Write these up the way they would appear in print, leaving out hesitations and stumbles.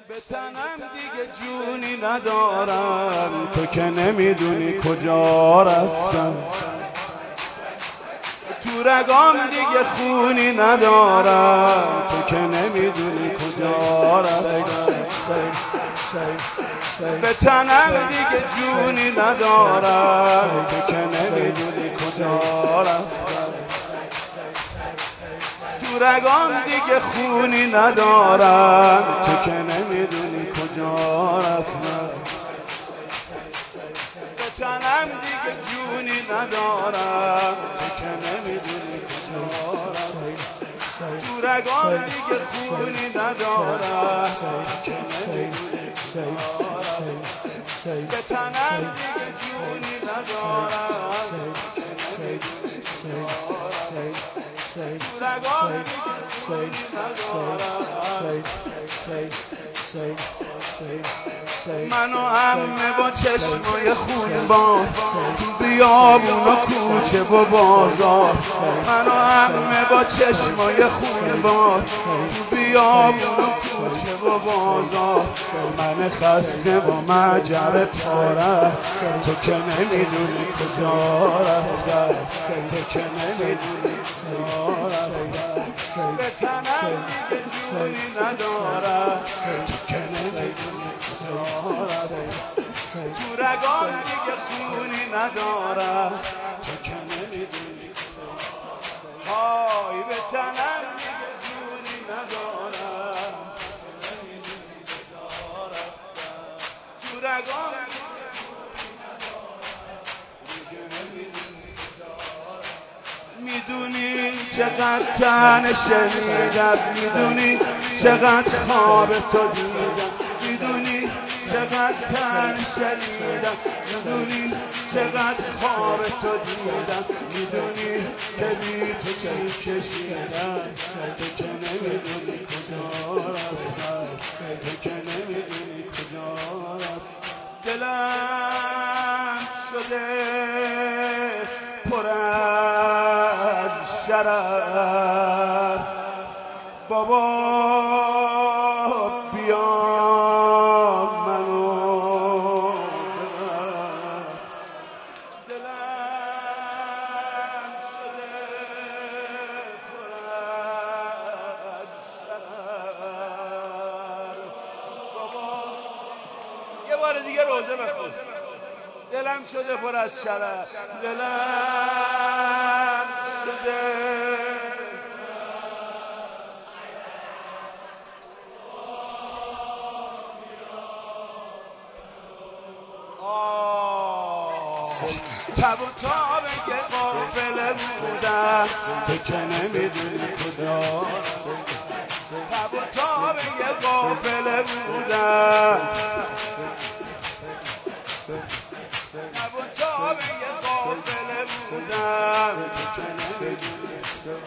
به تنم دیگه جونی ندارم، تو که نمیدونی کجا رفتم. تو رگام دیگه خونی ندارم، تو که نمیدونی کجا رفتم. به تنم دیگه جونی ندارم، تو که نمیدونی کجا رفتم. تو رگام دیگه خونی ندارم، تو که نمیدونی کجا رفتم. به تنم دیگه جونی ندارم، تو که نمیدونی کجا رفتم. تو رگام دیگه خونی ندارم، تو که نمیدونی کجا رفتم. به تنم دیگه جونی ندارم، تو که نمیدونی کجا رفتم. تو رگام دیگه خونی ندارم. من و عمه با چشمای خونبار تو بیابون و کوچه و بازار. من و عمه با چشمای خونبار تو بیابون و کوچه و بازار. من خسته و معجر پاره، تو که نمیدونی کجا رفتم، تو که نمیدونی کجا رفتم. به تنم دیگه جونی ندارم، تو که نمیدونی کجا رفتم. تو رگام دیگه خونی ندارم، تو که نمیدونی کجا رفتم. های به تنم دیگه جونی ندارم، تو که نمیدونی کجا رفتم. تو رگام میدونی چقدر تن شنیدم، میدونی چقدر خواب تو دیدم، میدونی چقدر تن شنیدم، میدونی چقدر خواب تو دیدم، میدونی که بی تو چی کشیدم، تو که نمیدونی کجا رفتم، تو که نمیدونی کجا رفتم. دلم شده پر از شرر، بابا بیا منو ببر. دلم شده پر از شرر، بابا یه بار دیگه روزه بخون. دلم شده پر از شرر، دلم شده تب و تاب که قافله بودم، تو که نمیدونی کجا. تب و تاب که قافله بودم، تب و تاب که قافله بودم، تو که نمیدونی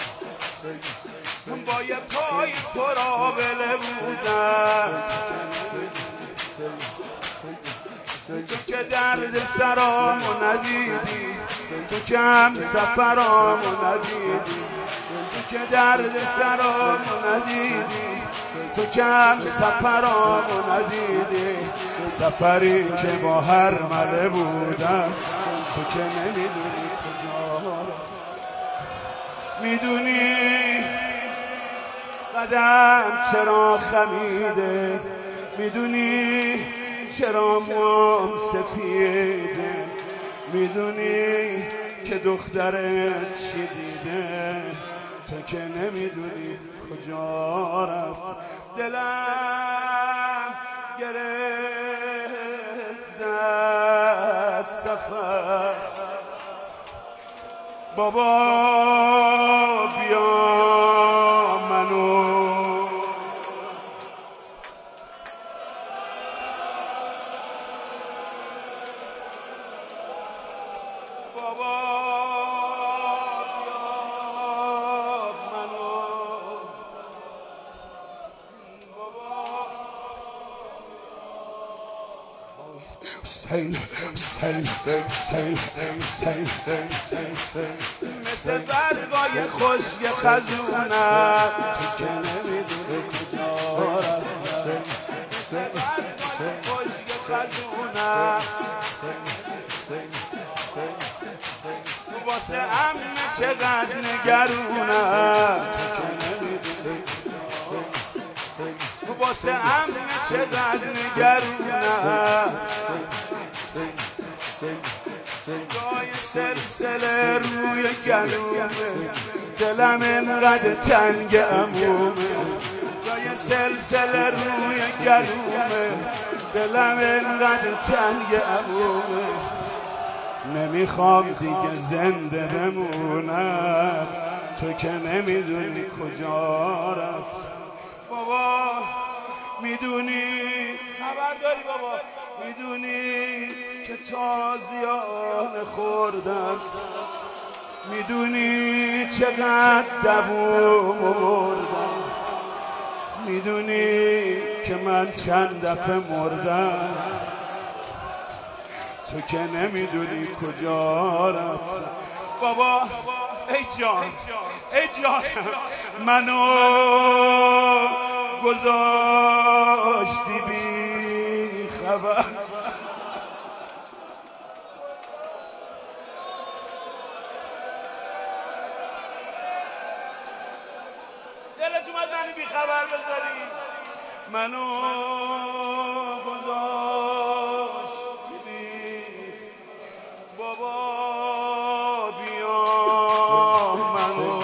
با یه پای پرآبله بودم. تو که درد سرامو ندیدی، تو که هم سفرامو ندیدی، تو که درد سرامو ندیدی، تو که هم سفرامو ندیدی. سفری که با هر مله بودم، تو که نمیدونی کجا. میدونی قدم چرا خمیده، میدونی چرا موام سفیده، میدونی که دخترت چی دیده، تو که نمیدونی کجا رفت. دلم گرفت از سفر، بابا بیا منو مثل برگای خشک خزونم، تو که نمیدونی کجا رفتم. واسه عمه چقدر نگرونم واسه عمه چقدر نگرونم جای سلسله روی گلومه دلم انقدر تنگ عمومه جای سلسله روی گلومه دلم انقدر تنگ عمومه نمیخوام دیگه زنده بمونم تو که نمیدونی کجا رفت بابا میدونی خبر داری بابا میدونی که تازیانه خوردم میدونی چقدر دووم مردم میدونی که من چند دفعه مردم تو که نمیدونی کجا رفتم بابا ای جان منو گذاشتی بی خبر دلت اومد منو بی خبر بذاری منو گذاشتی بی بابا بیا منو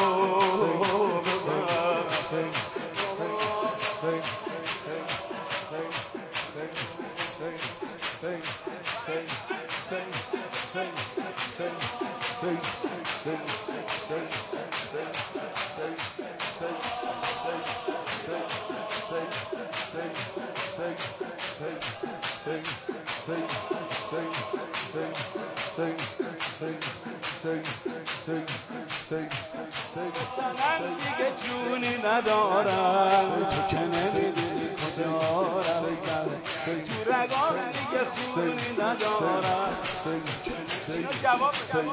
من دیگه جونی ندارم تو که نمیدونی کجا رفتم تو رگام دیگه خونی ندارم اینو جواب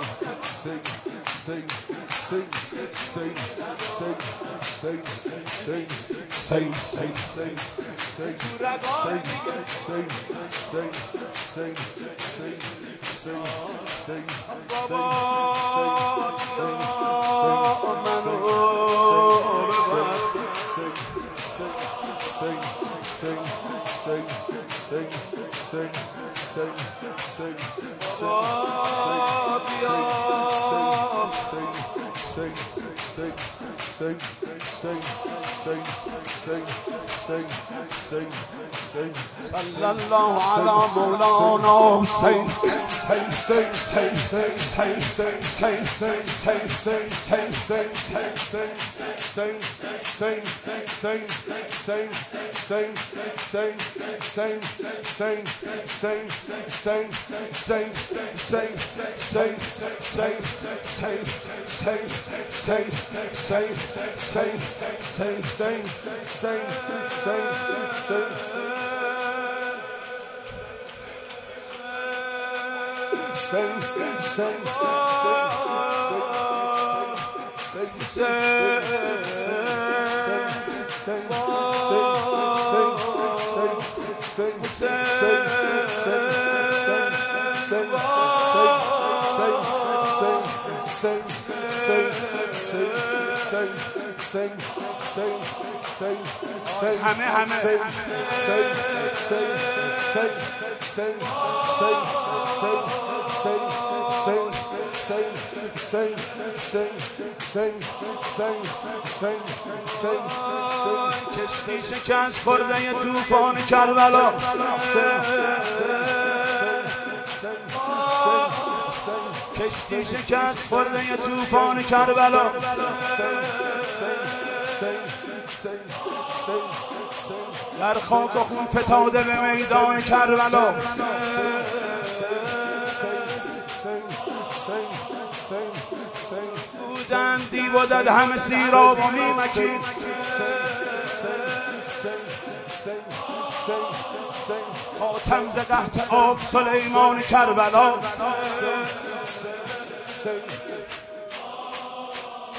صلى الله على مولانا حسين کشتی شکست خورده طوفان کربلا کشتی شکست خورده طوفان کربلا در خاک و خون فتاده به میدان کربلا بودن دیو و دد همه سیراب و نیمکین خاتم ز قحط آب سلیمان کربلا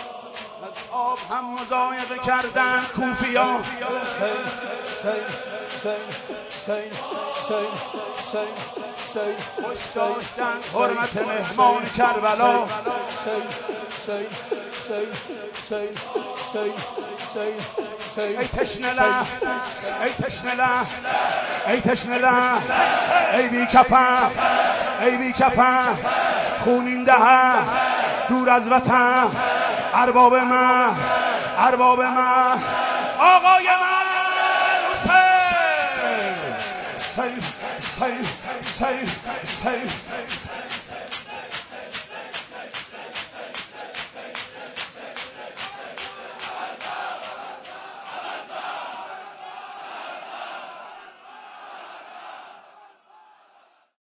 از آب هم مضایقه کردن کوفیان خوش داشتن حرمت مهمان کربلا ای تشنه لحن ای تشنه لحن ای تشنه لحن ای بی کفن ای بی کفن خونین دهن دور از وطن ارباب من ارباب من آقای من حسین سید سید سید سید